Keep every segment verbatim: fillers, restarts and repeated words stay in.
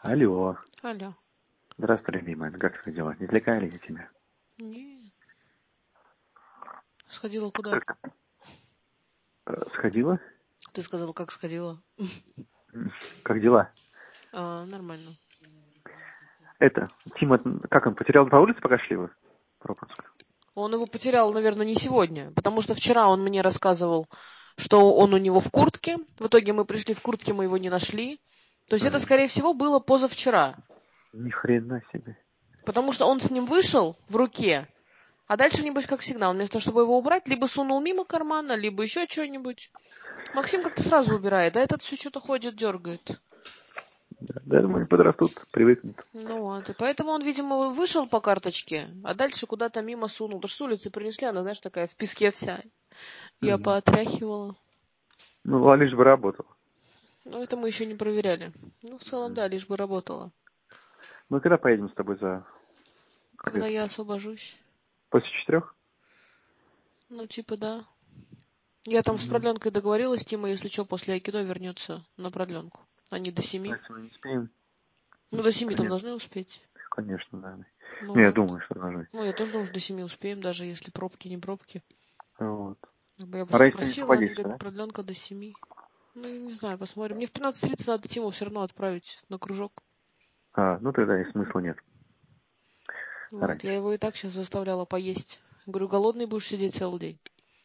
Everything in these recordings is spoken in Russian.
Алло. Алло. Здравствуй, любимая. Ну, как твои дела? Не отвлекали я тебя? Нет. Сходила куда? Э, Сходила? Ты сказал, как сходила? М, Как дела? А, нормально. Это, Тима, как он, потерял по улице, пока шли вы? Пропуск. Он его потерял, наверное, не сегодня, потому что вчера он мне рассказывал, что он у него в куртке. В итоге мы пришли в куртке, мы его не нашли. То есть это, Ага. скорее всего, было позавчера. Ни хрена себе. Потому что он с ним вышел в руке, а дальше, небось, как всегда, он вместо того, чтобы его убрать, либо сунул мимо кармана, либо еще что-нибудь. Максим как-то сразу убирает, а этот все что-то ходит, дергает. Да, да, я думаю, они подрастут, привыкнут. Ну вот, и поэтому он, видимо, вышел по карточке, а дальше куда-то мимо сунул. Потому что с улицы принесли, она, знаешь, такая в песке вся. Я Мгм. поотряхивала. Ну, а лишь бы работал. Но это мы еще не проверяли. Ну, в целом, да, лишь бы работала. Ну, когда поедем с тобой за Когда обед? я освобожусь. После четырех? Ну, типа, да. Я там с Угу. продленкой договорилась, Тима, если что, после айкидо вернется на продленку. А не до А семи. если мы не успеем? Ну, до семи там Конечно, должны успеть. конечно, да. Ну Ну, я вот. думаю, что должны. Ну, я тоже думаю, что до семи успеем, даже если пробки, не пробки. Вот. Я А просто раньше ты не спросила, они освободишься, говорят, да? продленка до семи. Ну, не знаю, посмотрим. Мне в пятнадцать тридцать надо Тиму все равно отправить на кружок. А, ну тогда и смысла нет Вот, я раньше. его и так сейчас заставляла поесть. Говорю, голодный будешь сидеть целый день.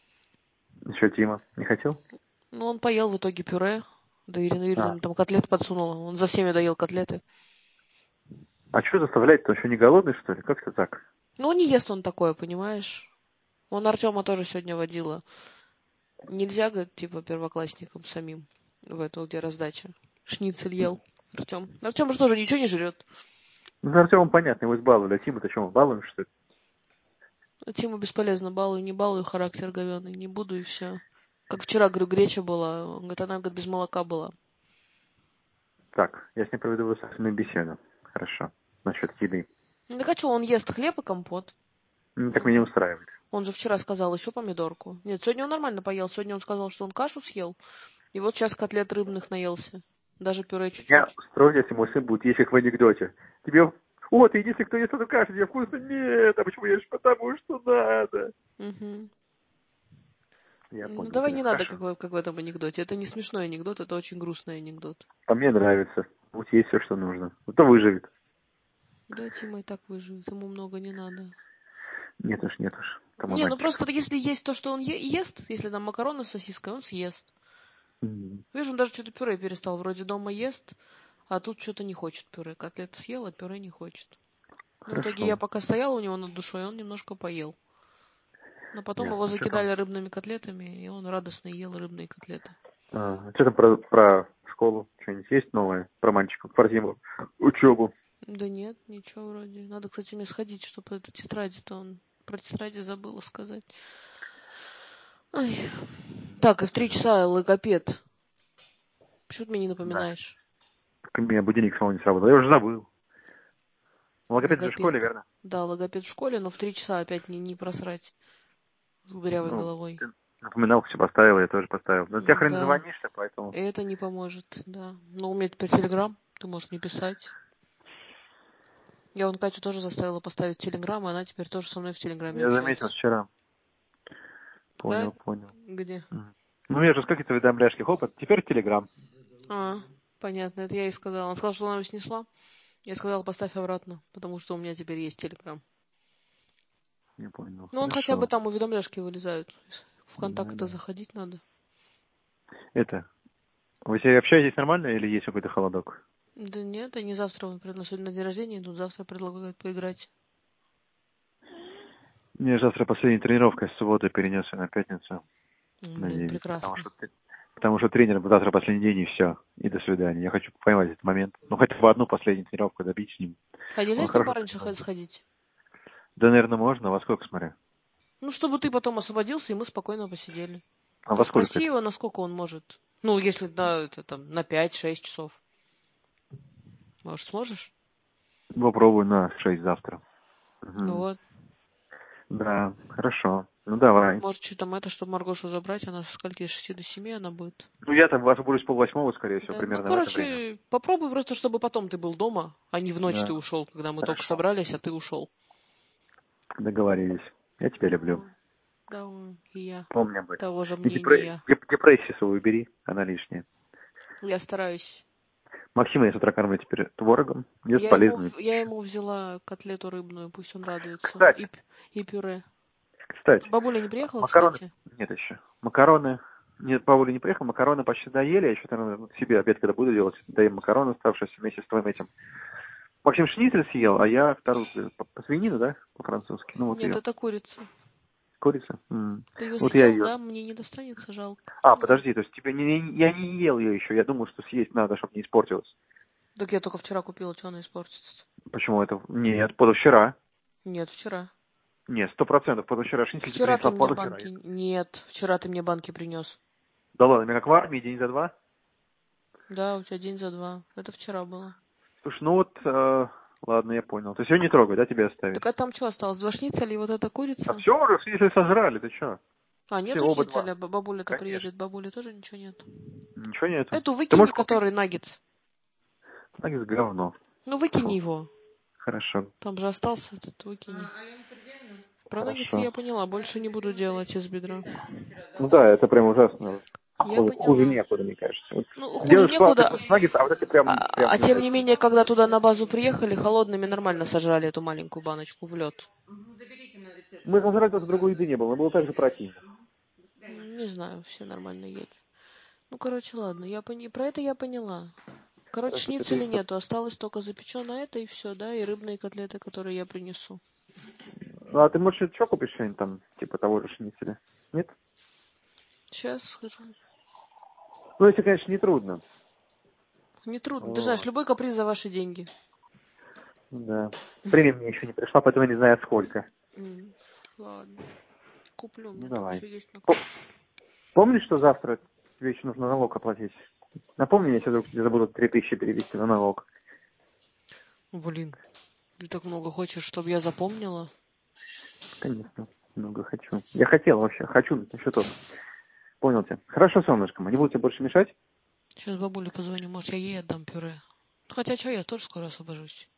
Еще Тима не хотел? Ну, он поел в итоге пюре. Да Ирина А, Юрьевна там котлет подсунула. Он за всеми доел котлеты. а что заставлять-то? Он еще не голодный, что ли? Как это так? Ну, не ест он такое, понимаешь? Он Артема тоже сегодня водила. Нельзя, говорит, типа, первоклассникам самим в эту, где раздача. Шницель ел. Артем. Артем же тоже ничего не жрет. Ну, за Артемом понятно, его избаловали. А Тима-то что, мы балуем, что ли? А Тиму бесполезно. Балую, не балую, характер говёный. Не буду и все. Как вчера, говорю, греча была. Он говорит, она, говорит, без молока была. Так, я с ним проведу высокую беседу. Хорошо. Насчет еды. Ну, так а что, он ест хлеб и компот. Ну, так Он меня не же, устраивает. он же вчера сказал еще помидорку. Нет, сегодня он нормально поел. Сегодня он сказал, что он кашу съел. И вот сейчас котлет рыбных наелся. Даже пюре Меня чуть-чуть. устроит, если мой сын будет есть, как в анекдоте. Тебе... О, ты единственный, кто ест эту кашу, тебе вкусно? Нет, а почему ешь? Потому что надо. Угу. Я Ну, понял давай тебя, не надо, хорошо. как, в- как в этом анекдоте. Это не смешной анекдот, это очень грустный анекдот. А мне нравится. Будь есть все, что нужно. Вот то выживет. Да, Тима и так выживет. Ему много не надо. Нет уж, нет уж. Там Не, ну мальчик. просто если есть то, что он е- ест, если там макароны с сосиской, он съест. М. Видишь, он даже что-то пюре перестал. Вроде дома ест, а тут что-то не хочет пюре. Котлету съел, а пюре не хочет. Ну, в итоге я Хорошо. пока стояла у него над душой, он немножко поел. Но потом его Ясно. Что там? закидали рыбными котлетами, и он радостно ел рыбные котлеты. А, что там про, про школу? Что-нибудь есть новое? Про мальчиков, про зиму, учебу? Да нет, ничего вроде. Надо, кстати, мне сходить, чтобы это тетради-то он... Про тетради забыла сказать. Ай. Так, и в три часа логопед. Почему ты мне не Да. напоминаешь? Как у меня будильник снова не сработал. Я уже забыл. Логопед же в Логопед. школе, верно? Да, логопед в школе, но в три часа опять не, не просрать с дырявой Ну, головой. ты напоминал, все поставил, я тоже поставил. Но ты хрен Да, звонишь-то, поэтому... и это не поможет, да. Но у меня теперь Телеграм, ты можешь мне писать. Я вон Катю тоже заставила поставить Телеграм, и она теперь тоже со мной в Телеграме Я заметил общается. вчера. Да? Понял, понял. Где? Мгм. Ну, я же какие-то уведомляшки. Хоп, теперь Телеграм. А, понятно, это я ей сказала. Она сказала, что она его снесла. Я сказала, поставь обратно, потому что у меня теперь есть Телеграм. Не понял. Ну, он хотя бы Хорошо. там уведомляшки вылезают. В Да, контакты да. заходить надо. Это, вы все общаетесь нормально или есть какой-то холодок? Да нет, они завтра, он предла- сегодня на день рождения идут, завтра предлагают поиграть. Мне завтра последняя тренировка с субботы перенес на пятницу М, на Блин, девять. Потому прекрасно. что, ты- потому что тренер завтра последний день и все. И до свидания. Я хочу поймать этот момент. Ну, хотя бы одну последнюю тренировку добить с ним. А нельзя Он с ним хорошо пораньше тренирует. х- сходить? Да, наверное, можно. Во сколько, смотря? Ну, чтобы ты потом освободился, и мы спокойно посидели. А Ты во сколько спроси это? его, насколько он может. Ну, если, да, это там на пять-шесть часов. Может, сможешь? Попробую на шесть завтра. Ну Мгм. вот. Да, хорошо. Ну, давай. Может, что там это, чтобы Маргошу забрать, она со скольки, с шести до семи она будет? Ну, я там освобожусь полвосьмого, скорее всего, Да, ну, примерно в это время. короче, попробуй просто, чтобы потом ты был дома, а не в ночь Да, ты ушел, когда мы только хорошо. собрались, а ты ушел. Договорились. Я тебя люблю. Ну, да, и я Помни об этом. того же И депре- мнения. деп- депрессию свою убери, она лишняя. Я стараюсь. Максима я с утра кормлю теперь творогом. Ест Я ему, полезную я пищу. ему взяла котлету рыбную, пусть он радуется. И, Кстати, п- и пюре. кстати, Бабуля не приехала, макароны... кстати? Нет еще. Макароны... Нет, Пауля не приехал, макароны почти доели. Я еще, наверное, себе обед, когда буду делать, доем макароны, оставшиеся вместе с твоим этим. Максим шницель съел, а я вторую по, по свинину, да, по-французски. Ну, вот Нет, ее. это курица. Курица. М. Ты ее Вот я съел, ее. да? Мне не достанется, жалко. А, Ну ладно. подожди, то есть тебе не, не- я не ел ее еще. Я думал, что съесть надо, чтобы не испортилось. Так я только вчера купила, что она испортится? Почему это? Нет, позавчера. Нет, вчера. Нет, сто процентов позавчера. Шницель ты Вчера ты принесла мне позавчера. банки... Нет, вчера ты мне банки принес. Да ладно, меня как в армии, день за два. Да, у тебя день за два. Это вчера было. Слушай, ну вот, э, ладно, я понял. То есть ее не трогай, да, тебе оставить? Так а там что осталось? Два шницеля и вот эта А курица? все уже, шницель сожрали, ты что? А, Все, нету оба два. шницеля? Б- Бабуля-то Конечно. приедет, бабули тоже ничего нет. Ничего нету. Эту Ты выкини, можешь купить? который наггетс. Наггетс говно. Ну, выкини Фу, его. хорошо, Там же остался этот, выкини. Про наггетсы хорошо. я поняла, больше не буду делать из бедра. Ну да, это прям ужасно. Я Хуже, хуже поняла. некуда, мне кажется. Вот Ну, хуже делаешь классный некуда. вкус наггетс, а вот эти А, прям, прям а не тем не зайти. менее, когда туда на базу приехали, холодными нормально сожрали эту маленькую баночку в лед. Мы сожрали только другой еды не было, но было так же противно. Не знаю, все нормально ели. Ну, короче, ладно, я пони... про это я поняла. Короче, Короче, это шницеля из-под- нету, осталось только запеченное это и все, да, и рыбные котлеты, которые я принесу. Ну, а ты, может, еще купишь что-нибудь там, типа того же шницеля? Нет? Сейчас схожу. Ну, если, конечно, не трудно. Не трудно. Ты знаешь, Вот. любой каприз за ваши деньги. Да. Премия мне еще не пришла, поэтому я не знаю, сколько. М, Ладно. Куплю, у Ну, меня там давай. еще есть на По- карточке. Помнишь, что завтра тебе еще нужно налог оплатить? Напомни, я сейчас вдруг тебе забуду три тысячи перевести на налог. Блин, ты так много хочешь, чтобы я запомнила? Конечно, много хочу. Я хотел вообще, хочу еще тот. Понял тебя. Хорошо, солнышко, не буду тебе больше мешать. Сейчас бабуле позвоню, может, я ей отдам пюре. Хотя что, я тоже скоро освобожусь.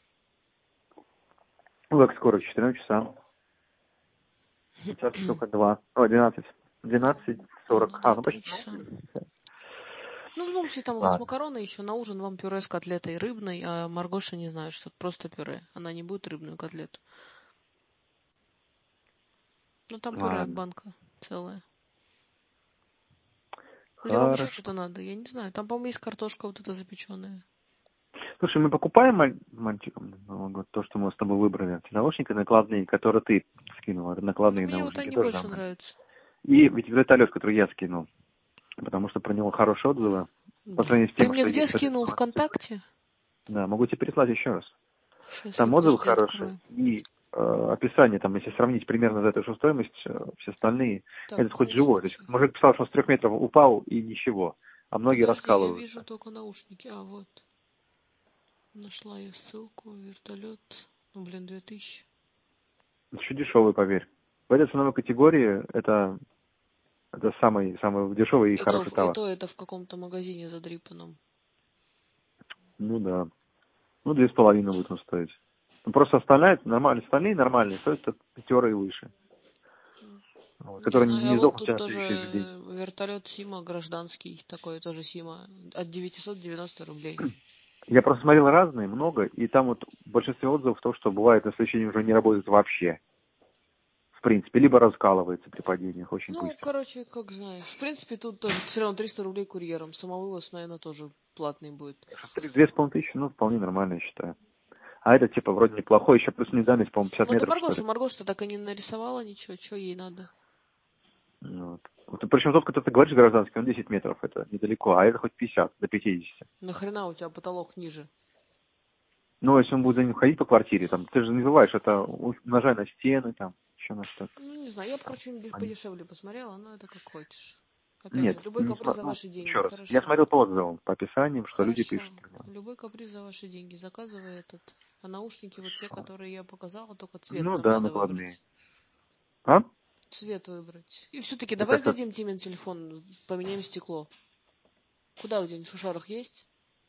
Ну, как скоро, к четырем часам. Сейчас только два. О, двенадцать. Двенадцать сорок. Ну А, да, ну три почти. часа. Ну, в любом случае, там у вас Ладно. макароны еще, на ужин вам пюре с котлетой рыбной, а Маргоша не знаю, что это просто пюре. Она не будет рыбную котлету. Ну, там пюре, Ладно. банка целая. Или вам еще Хорошо. что-то надо? Я не знаю. Там, по-моему, есть картошка вот эта запеченная. Слушай, мы покупаем маль- мальчикам на Новый год то, что мы с тобой выбрали. Эти наушники накладные, которые ты скинула. Ну, Накладные мне вот наушники они тоже больше нормально. нравятся. И ведь вертолет, который я скинул. Потому что про него хорошие отзывы. По Блин. сравнению с Ты тем, мне что где есть. скинул? соответственно, ВКонтакте? Да, могу тебе переслать еще раз. Сейчас я, Там отзывы подожди, хорошие. открою. И э, описание, там, если сравнить примерно за эту же стоимость, э, все остальные, Так, этот хоть живой. То есть наушники. мужик писал, что с трех метров упал и ничего. А многие Подожди, я вижу раскалываются. только наушники. А, вот. Нашла я ссылку. Вертолет. Ну, блин, две тысячи. Еще дешевый, поверь. В этой ценовой категории это, это самый, самый дешевый и И то, хороший в- и товар. то это в каком-то магазине задрипанном. Ну да. Ну, две с половиной будет он стоить. Ну, просто остальные, нормальные, остальные нормальные, стоят от пятера и выше. Вот, Не которые знаю, а не вот сдохнут у тут тебя на следующий же день. тоже вертолет Сима гражданский, такой тоже Сима, от девятьсот девяносто рублей. Я просто смотрел разные, много, и там вот в большинстве отзывов то, что бывает на следующий день уже не работает вообще. В принципе, либо раскалывается при падениях очень Ну, быстро. короче, как знаешь. В принципе, тут тоже все равно триста рублей курьером. Самовывоз, наверное, тоже платный будет. Три- Две с половиной тысячи, ну, вполне нормально, я считаю. А это, типа, вроде неплохой, еще плюс недальность, по-моему, пятьдесят Ну, ты метров, что Маргоша, ли. Маргоша так и не нарисовала ничего, что ей надо. Вот. Вот, причем тот, который ты говоришь гражданский, он десять метров, это недалеко, а это хоть пятьдесят, до пятидесяти. Нахрена у тебя потолок ниже? Ну, если он будет за ним ходить по квартире, там, ты же не забываешь, это умножай на стены, там, еще на что-то. Ну, не знаю, я бы, короче, где-нибудь Они- подешевле посмотрела, но это как хочешь. Опять Нет, же, любой не каприз сма- за ну, ваши деньги, еще раз. Я хорошо. смотрел по отзывам, по описаниям, что люди Хорошо. пишут. Любой каприз за ваши деньги. Заказывай этот. А наушники вот те, Хорошо. которые я показала, только цвет Ну нам да, надо накладные. выбрать. А? Цвет выбрать. И все-таки И давай как-то- сдадим Тимин телефон, поменяем стекло. Куда где-нибудь в Шушарах есть?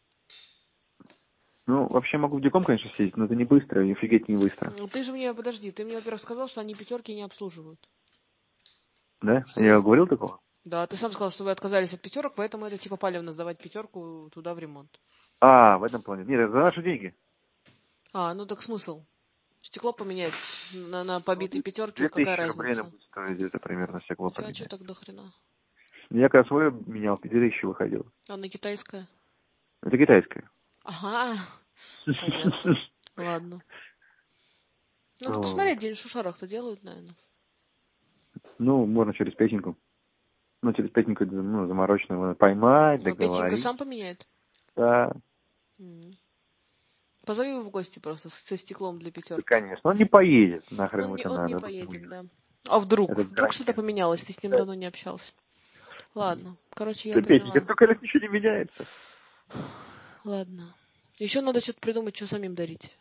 Ну, вообще могу в Диком, конечно, съездить, но это не быстро, и офигеть не быстро. Ну, Ты же мне, подожди, ты мне, во-первых, сказал, что они пятерки не обслуживают. Да? Что Я я- говорил такого? Да, ты сам сказал, что вы отказались от пятерок, поэтому это типа палевно сдавать пятерку туда в ремонт. А, в этом плане. Нет, это за наши деньги. А, ну так смысл. Стекло поменять на, на побитой пятерке, Две какая тысячи рублей разница? нам будет стоить где-то примерно стекло У тебя что поменять. так до хрена? Я когда свое менял, две тысячи выходило. А на китайское? Это китайское. Ага, понятно. Ладно. Надо Вот. посмотреть, где в Шушарах-то делают, наверное. Ну, можно через песенку. Ну, через песенку, ну, замороченную надо поймать, А Петенька договорить. сам поменяет? Да, М. Позови его в гости просто с- со стеклом для да, пятерки. конечно. Он не поедет, нахрен Он ему не, это он не надо. поедет, да. А вдруг? Это Вдруг что-то гарантия. поменялось, ты с ним давно не общался. Ладно, короче, я Да, песенка, поняла. столько лет ничего не меняется. Ладно. Еще надо что-то придумать, что самим дарить.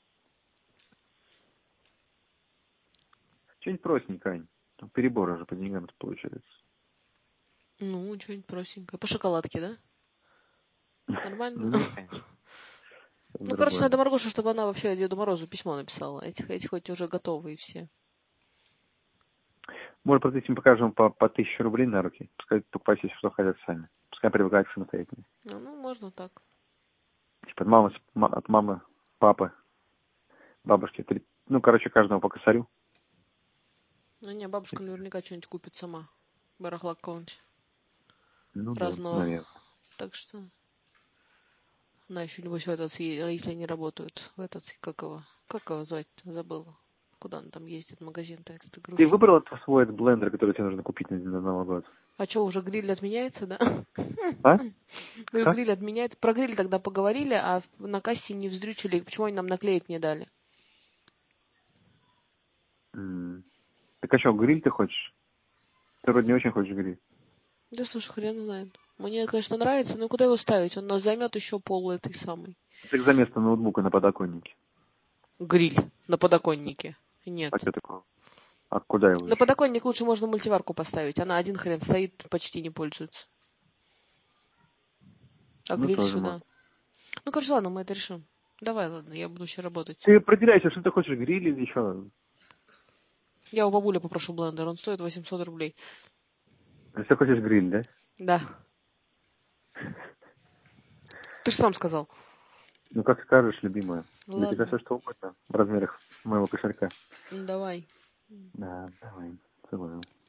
Что-нибудь простенькое, Ань. Там перебор уже по деньгам получается. Ну, что-нибудь простенькое. По шоколадке, да? Нормально? Ну, нет, конечно. Это Ну, короче, другое. надо Маргоше, чтобы она вообще Деду Морозу письмо написала. Этих, этих хоть уже готовые все. Может, просто этим покажем по, по тысяче рублей на руки. Пускай покупайте, что хотят сами. Пускай привыкают к самостоятельно. Ну, ну, можно так. Типа от мамы, с- ма- от мамы, папы, бабушки. Три, ну, короче, каждому по косарю. Ну, не, бабушка наверняка что-нибудь купит сама. Барахла какого-нибудь Ну, да, разного. наверное. Так что... Она еще, небось, в этот, съе- если они работают, в этот, как его, как его звать-то, забыла. Куда она там ездит, магазин-то этот Ты игрушечный. выбрал свой этот блендер, который тебе нужно купить на, на Новый год? А что, уже гриль отменяется, да? А? Говорю, Что? гриль отменяется. Про гриль тогда поговорили, а на кассе не вздрючили. Почему они нам наклеить не дали? М. Так а что, гриль ты хочешь? Ты вроде не очень хочешь гриль. Да слушай, хрен знает. Мне, конечно, нравится, но куда его ставить? Он нас займет еще пол этой самой. Так за место ноутбука на подоконнике. Гриль на подоконнике. Нет. А что такое? А куда его На еще? подоконник лучше можно мультиварку поставить. Она один хрен стоит, почти не пользуется. А Ну, гриль тоже сюда. можно. Ну, короче, ладно, мы это решим. Давай, ладно, я буду еще работать. Ты определяйся, что ты хочешь, гриль или еще. Я у бабули попрошу блендер, он стоит восемьсот рублей. Если хочешь гриль, да? Да. Ты же сам сказал. Ну, как скажешь, любимая. Для тебя Ладно, все что угодно в размерах моего кошелька. давай. Да, давай, целую.